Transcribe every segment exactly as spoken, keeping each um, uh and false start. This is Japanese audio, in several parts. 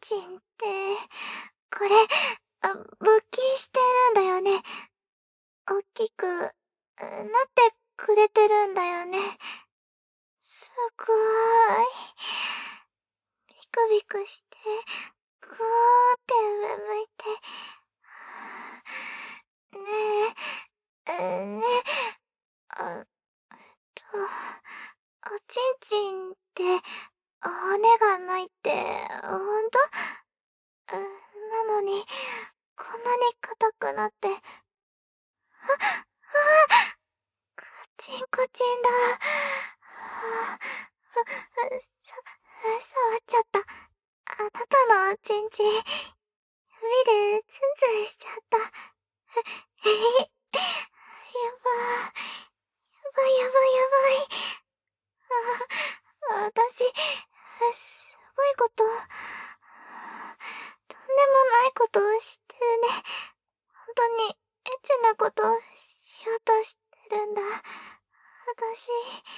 ちんって、これ、あ、勃起してるんだよね。おっきく、なってくれてるんだよね。すごーい。ビクビクして、ぐーって上向いて。ねえ、えねえ、あ、と、おちんちんって、骨がないって、ほんと？なのに、こんなに硬くなって。あ、ああ！カチンコチンだ。はあ、ふ、ふ、さ、触っちゃった。あなたのおちんちん、指でツンツンしちゃった。えへへ。やばー。やばいやばいやばい。あ、私、すごいこと、とんでもないことをしてるね。本当に、エッチなことをしようとしてるんだ。私、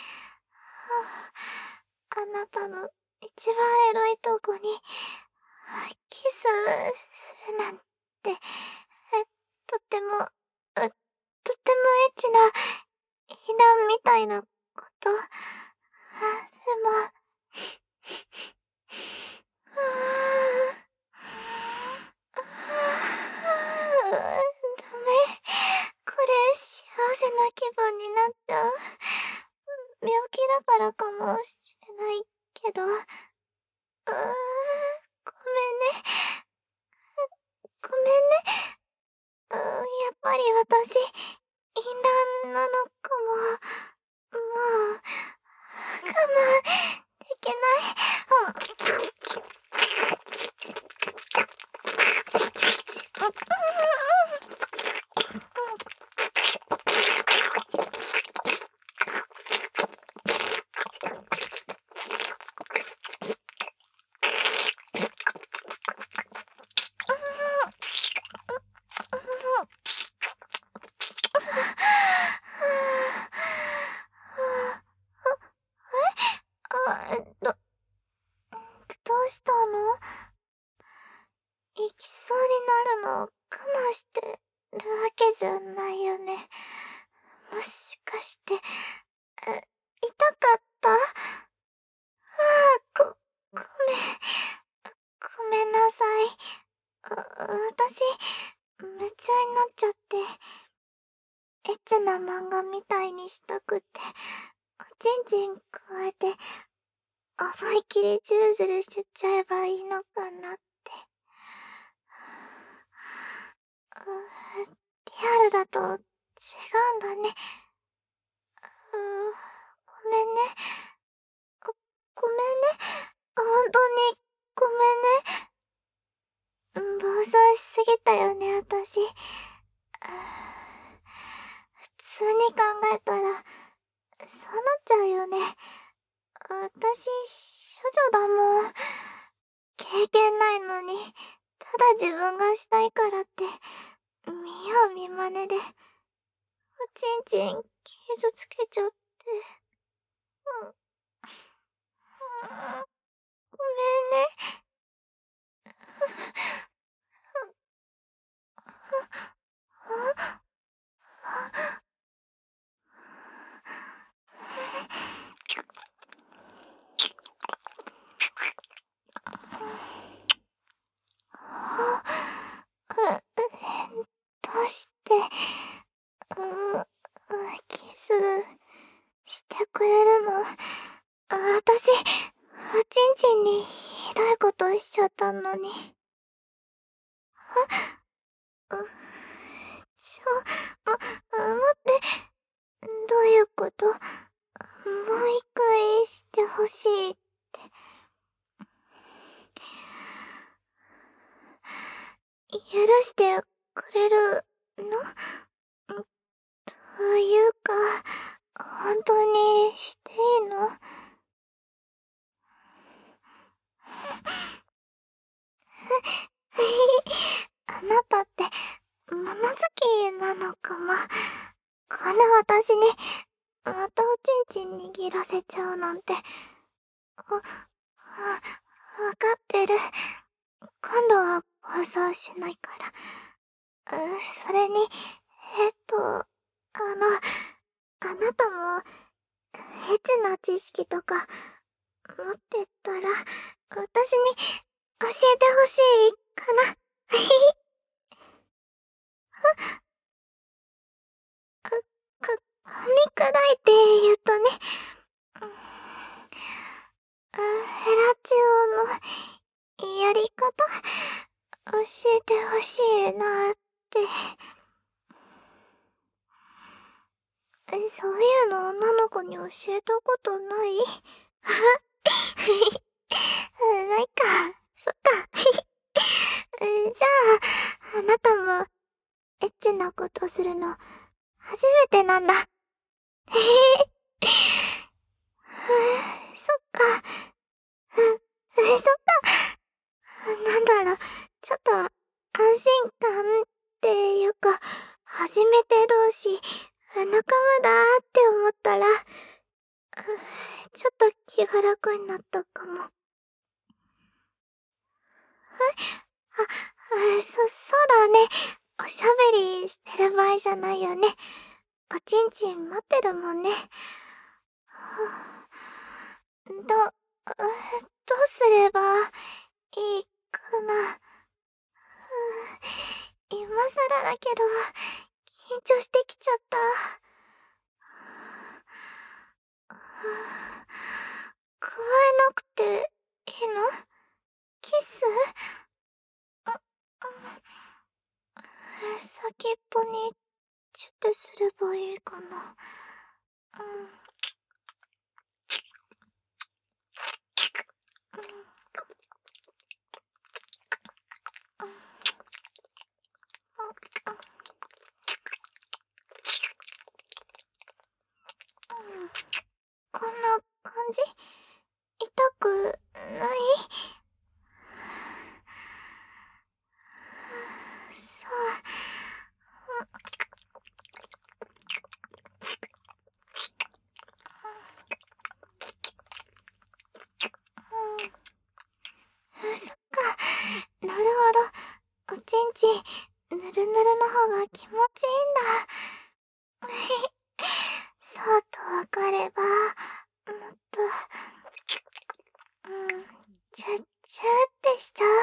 あなたの一番エロいとこに、キスするなんて、え、とっても、とってもエッチな、避難みたいなこと。あ、でも、はぁ、あぁ、ダメ。これ、幸せな気分になっちゃう。病気だからかもしれないけど、うーん、ごめんね。ごめんね。うーん、やっぱり私、淫乱なのかも。もう、我慢できない。あ、ど、どうしたの？行きそうになるの我慢してるわけじゃないよね。もしかして、痛かったああ、ご、ごめん。ごめんなさい。あ、私、夢中になっちゃって。エッチな漫画みたいにしたくって、おちんちんくわえて、思いっきりジュルジュルしちゃえばいいのかなって。うー、リアルだと違うんだね。うー、ごめんね。ご、ごめんね。本当に、ごめんね。暴走しすぎたよね、私。うー、普通に考えたら、そうなっちゃうよね。私、処女だもん。経験ないのに、ただ自分がしたいからって、見よう見まねで、おちんちん傷つけちゃって。うん。うん、ごめんね。どうして、う、キスしてくれるの？私、おちんちんにひどいことしちゃったのに。あ、う、ちょ、ま、待って、どういうこと？もう一回してほしいって。許してくれるの？というか、本当にしていいの？あなたって、物好きなのかも。この私に、またおちんちん握らせちゃうなんて。わ、わ、わかってる。 今度は暴走しないから。うそれに、えっと、あの、あなたも、エッチな知識とか、持ってたら、私に教えてほしいかな。か、か、噛み砕いて言うとね、フェラチオのやり方、教えてほしいなって。そういうの女の子に教えたことない？ないか。そっか。じゃあ、あなたも、エッチなことするの、初めてなんだ。へへそっか。そっか。なんだろう。ちょっと、安心感っていうか、初めて同士、仲間だって思ったら、ちょっと気が楽になったかも。あ、あ、そ、そうだね。おしゃべりしてる場合じゃないよね。おちんちん待ってるもんね。はぁ、ど、どうすればいいかな。今更だけど、緊張してきちゃった。加えなくていいの？キス？先っぽにチュッとすればいいかな。うん。こんな感じ？痛くない？そう。うん、そっか。なるほど。おちんちん、ぬるぬるの方が気持ちいいんだ。そうとわかれば、もっと、うん、チュッチュってしちゃう。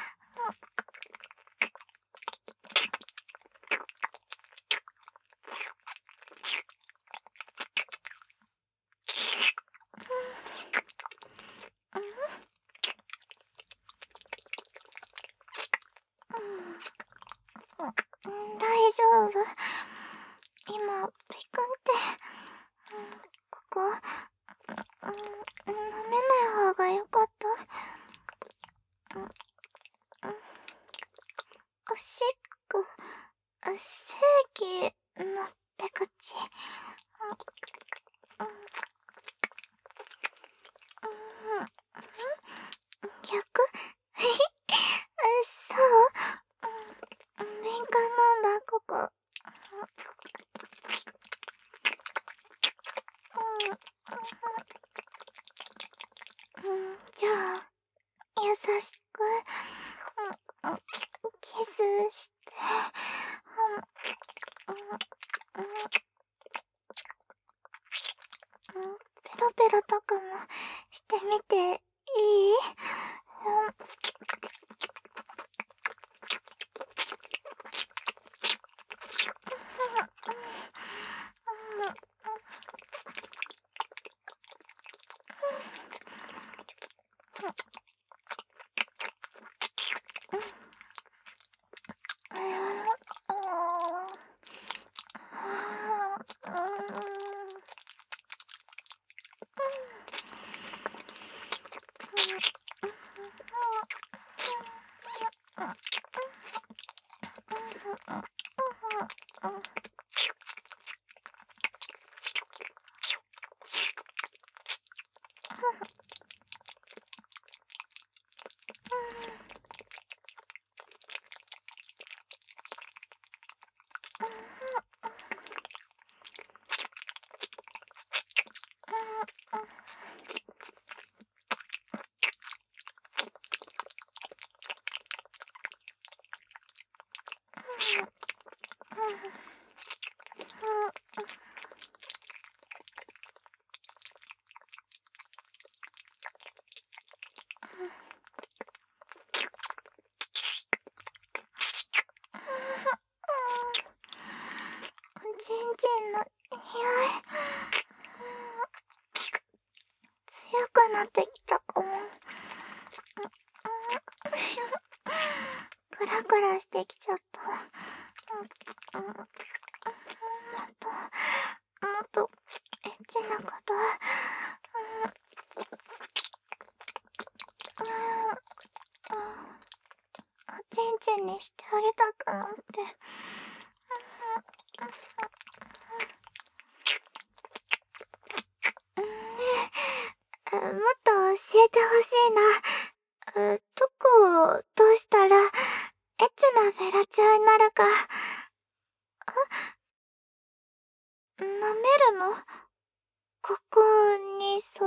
うん、大丈夫。今、ピクンって、うん、ここ、うん、舐めない方がよかった。うん、おしっこ、正規のって口。うん、うん、逆？そう、敏感なんだ、ここ。うん、うん、じゃあ、優しく、うん、キスして、うん、うん、うん、ペロペロとかもしてみていい？うん、 ちんちんの匂い、強くなってきたかも。クラクラしてきちゃった。もっと、もっと、エッチなこと、おちんちんにしてあげたくなって。もっと教えてほしいな。どこをどうしたらエッチなフェラチオになるか。舐めるの？ここに沿って、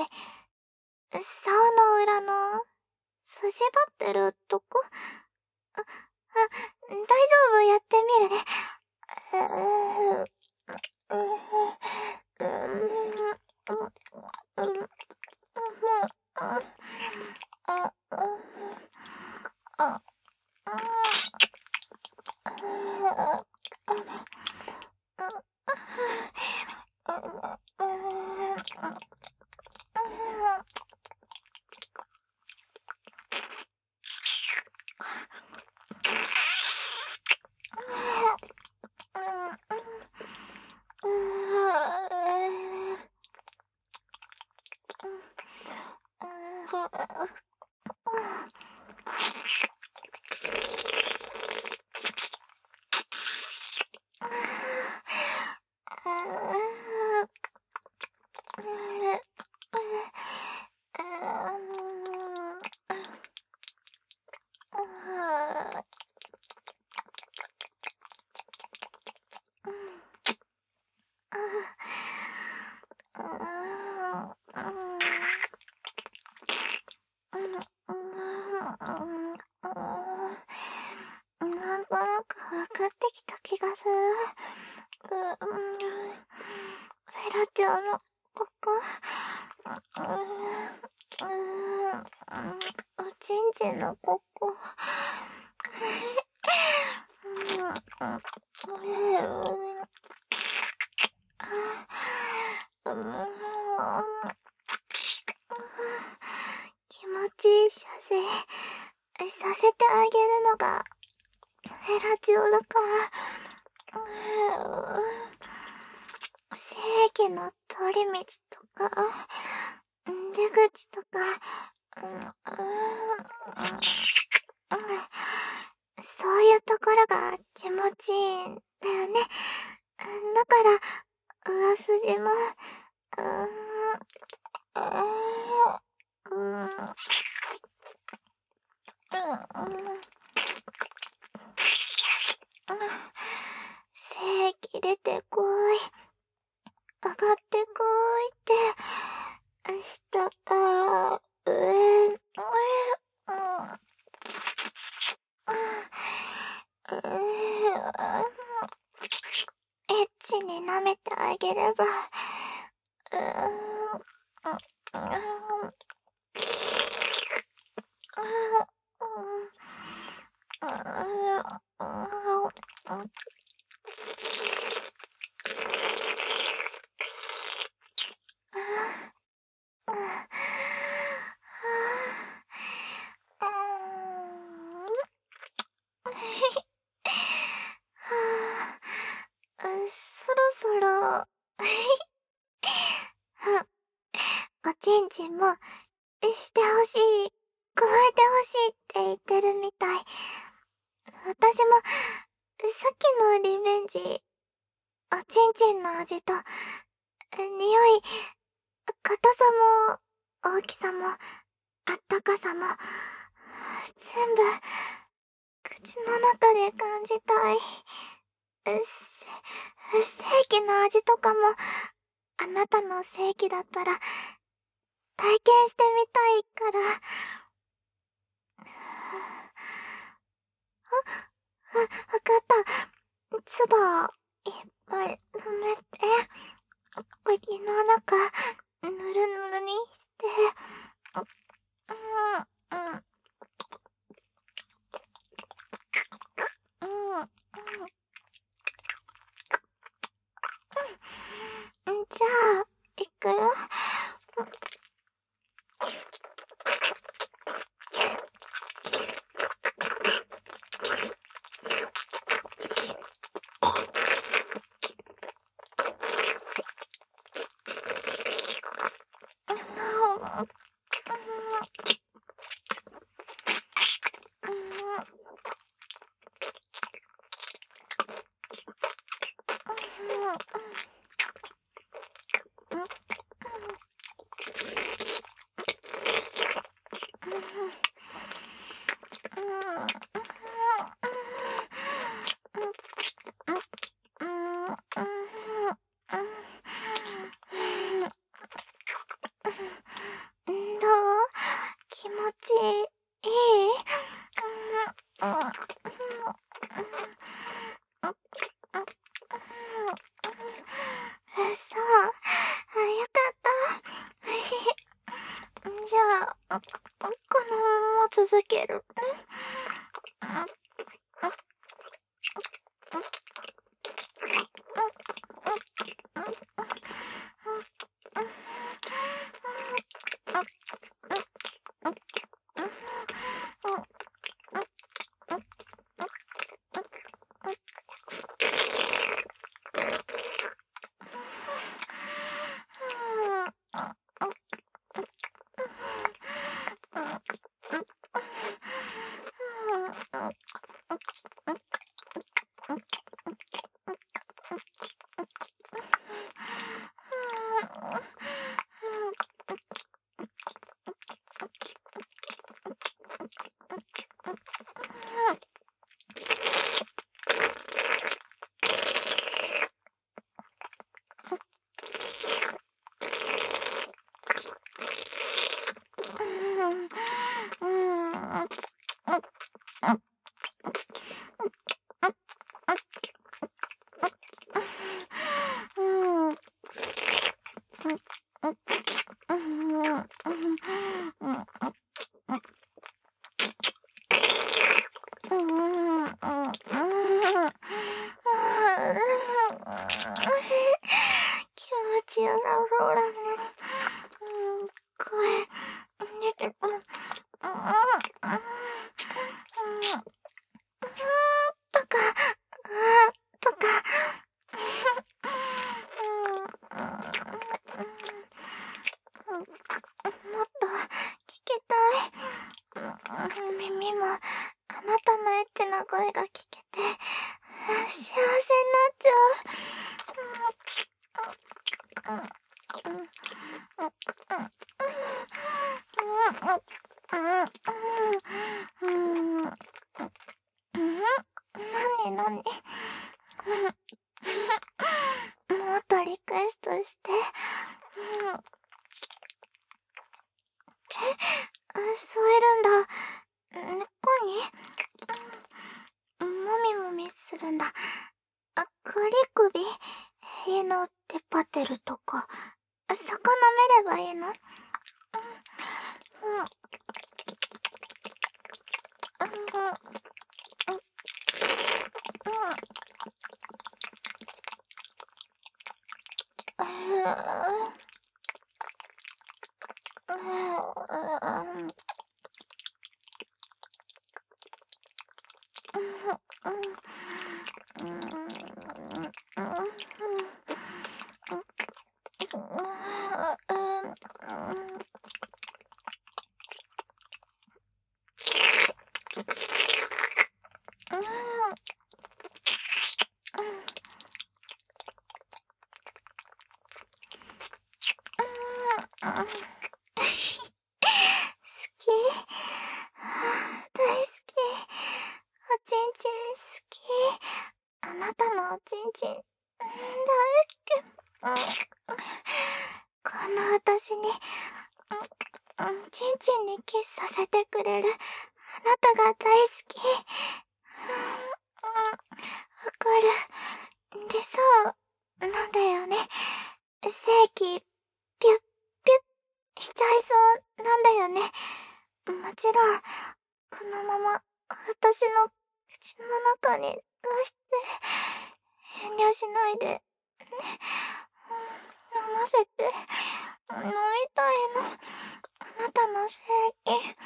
竿の裏の筋張ってるとこ？あ、あ、大丈夫、やってみるね。うーうーうーうーうーあ、あ、あ、なんとなく分かってきた気がする。う、うん、フェラチオのここ、うん、うん、おちんちんのここ、うん、うん、気持ちいい射精させてあげるのがフェラチオだから、精液の通り道とか出口とか、そういうところが気持ちいいんだよね。だから裏筋も、うーん、うん、精液出てこい、上がってこいって、下から上、上、エッチに舐めてあげれば、うーん、そろそろおちんちんもしてほしい、加えてほしいって言ってるみたい。私もさっきのリベンジ、おちんちんの味と匂い、硬さも大きさもあったかさも全部口の中で感じたい。ステーキの味とかもあなたの正規だったら体験してみたいから。あ、わ、わかった。ち唾いっぱい溜めて、口の中、ぬるぬるにして、うん、うん、うん、うん。じゃあ、いくよ。どう？気持ちいい？そう。あ、よかった。じゃあ、このまま続ける。気持ちよさそうだね。うん、声出てくる。とか、とか。もっと聞きたい。耳もあなたのエッチな声が聞けて幸せになっちゃう。なになに。もっとリクエストして。え、吸えるんだ。根っこにもみもみするんだ。あ、クリ首、家のテパテルとか、そこ舐めればいいの？うん。うん。好き。大好き。おちんちん好き。あなたのおちんちん大好き。この私にちんちんにキスさせてくれるあなたが大好き。わかる。 しないで。ね。飲ませて。飲みたいの。あなたの正義。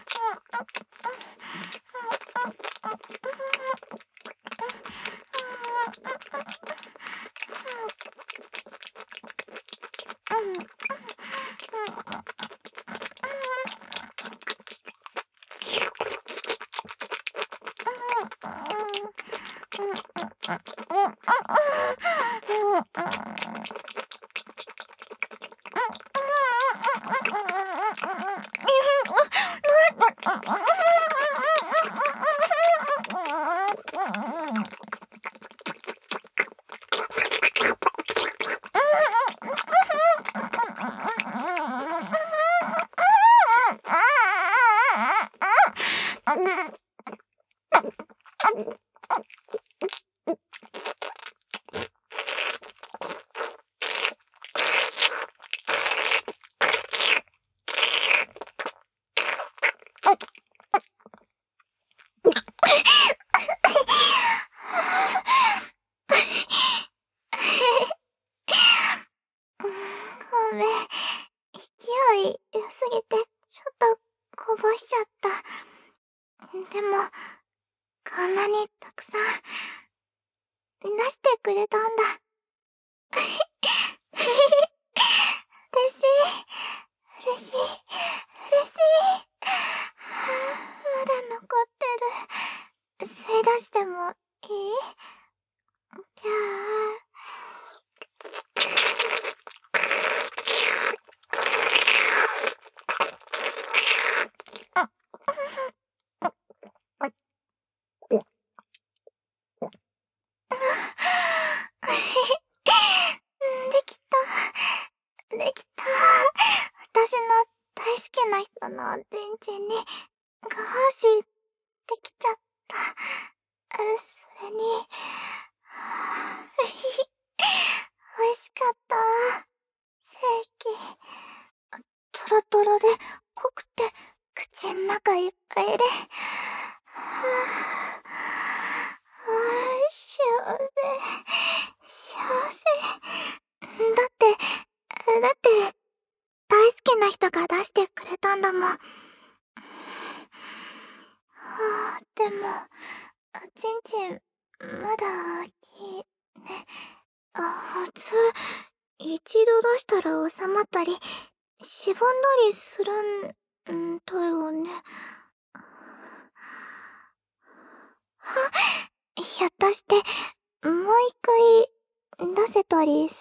ごめん。勢い良すぎて、ちょっとこぼしちゃった。でも、こんなにたくさん、出してくれたんだ。嬉しい。嬉しい。嬉しい。まだ残ってる。吸い出してもいい？じゃあ。できた。できた。私の大好きな人の電池にご奉仕できちゃった。それに、美味しかった。正規。トロトロで濃くて口ん中いっぱいで。幸せ。幸せ。だって、だって、大好きな人が出してくれたんだもん。はあ、でも、ちんちん、まだ大きいね。あ、普通、一度出したら収まったり、しぼんだりするんだよね。は、ひょっとして、もう一回出せたり